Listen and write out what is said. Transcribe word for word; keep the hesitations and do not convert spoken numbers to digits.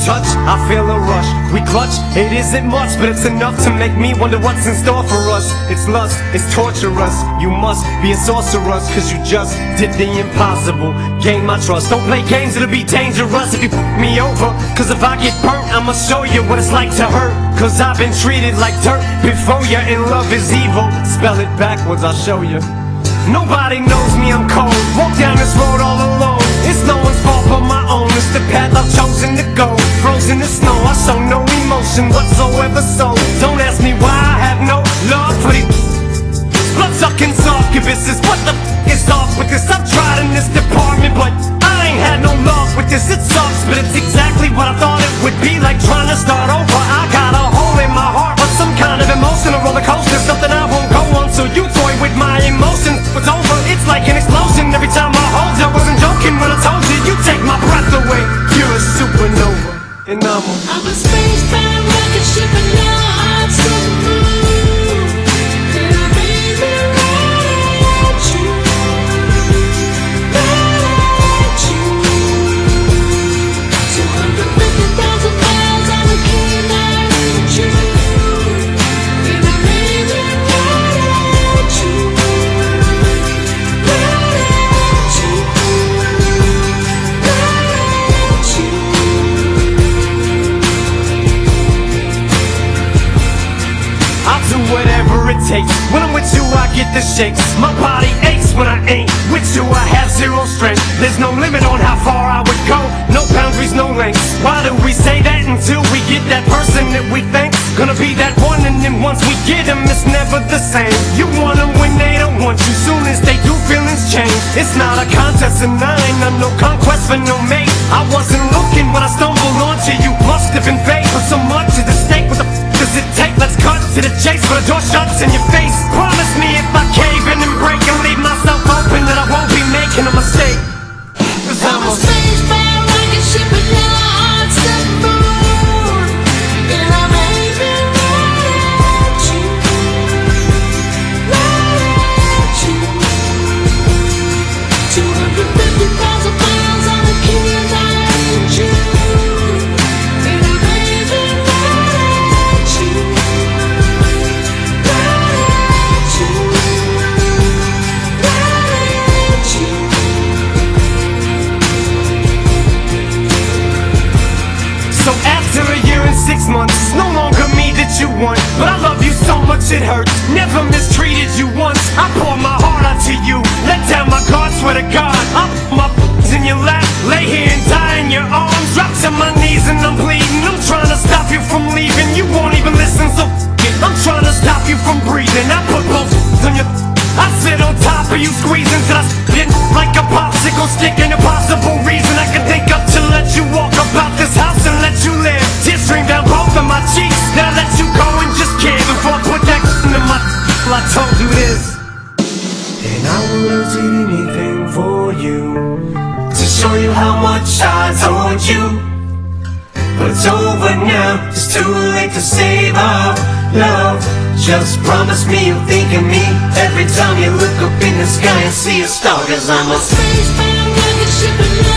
touch, I feel a rush. We clutch, it isn't much, but it's enough to make me wonder what's in store for us. It's lust, it's torturous. You must be a sorceress, cause you just did the impossible. Gain my trust, don't play games, it'll be dangerous if you f me over. Cause if I get burnt, I'ma show you what it's like to hurt. Cause I've been treated like dirt before you, and love is evil. Spell it backwards, I'll show you. Nobody knows me, I'm cold. Walk down this road all alone. It's no one's fault but my own. It's the path I've chosen to go. Frozen in snow, I show no emotion whatsoever. So don't ask me why I have no love for these blood-sucking succubuses. What the f*** is off with this? I've tried in this department, but I ain't had no luck with this. It sucks, but it's exactly what I thought it would be. Like trying to start over. I got a hole in my heart, but some kind of emotional roller coaster. Something I won't go on, so you toy with my emotions. It's over, it's like an explosion. Every time I hold you, I wasn't joking when I told you. You take my breath away. You're a supernova, and I'm a I'm a space-bound rocket ship and now I'm to the moon. And I may be right at you, right at you. Two hundred fifty thousand miles on a keen eye with you. And I may be right at you, right at you, right at you. I'll do whatever it takes. When I'm with you, I get the shakes. My body aches when I ain't with you. I have zero strength. There's no limit on how far I would go. No boundaries, no lengths. Why do we say that until we get that person that we think's gonna be that one? And then once we get them, it's never the same. You want them when they don't want you. Soon as they do, feelings change. It's not a contest, and I ain't on no conquest for no mate. I wasn't looking when I stumbled onto you. Must have been fate, but so much is at stake. What the f does it take? Let's cut to the chase, but the door shuts in your face. Promise me if I cave in and break and leave myself open, that I won't be making a mistake. Cause I'm I'm a a space-bound rocket ship and now I'm to the moon. And I may be right at you, right at you. Two hundred fifty thousand miles on a keen eye with you. And I may be right at you, right at you, right at you. So after a year and six months, it's no longer me that you want. But I love you so much it hurts. Never mistreated you once. I pour my heart out to you. Let down my guard, swear to God. I put my in your lap, lay here and die in your arms. Drop to my knees and I'm bleeding. I'm trying to stop you from leaving. You won't even listen, so f it. I'm trying to stop you from breathing. I put both on your. I sit on top of you, squeezing till I spit like a popsicle stick. An impossible reason I can think of to let you walk about this house and let you live. Tears stream down both of my cheeks. Now I let you go and just care before I put that into my. Well, I told you this, and I would have did anything for you to show you how much I told you. But it's over now, it's too late to save our love. Just promise me you'll think of me every time you look up in the sky and see a star. Cause I'm I'm a a space-bound rocket ship and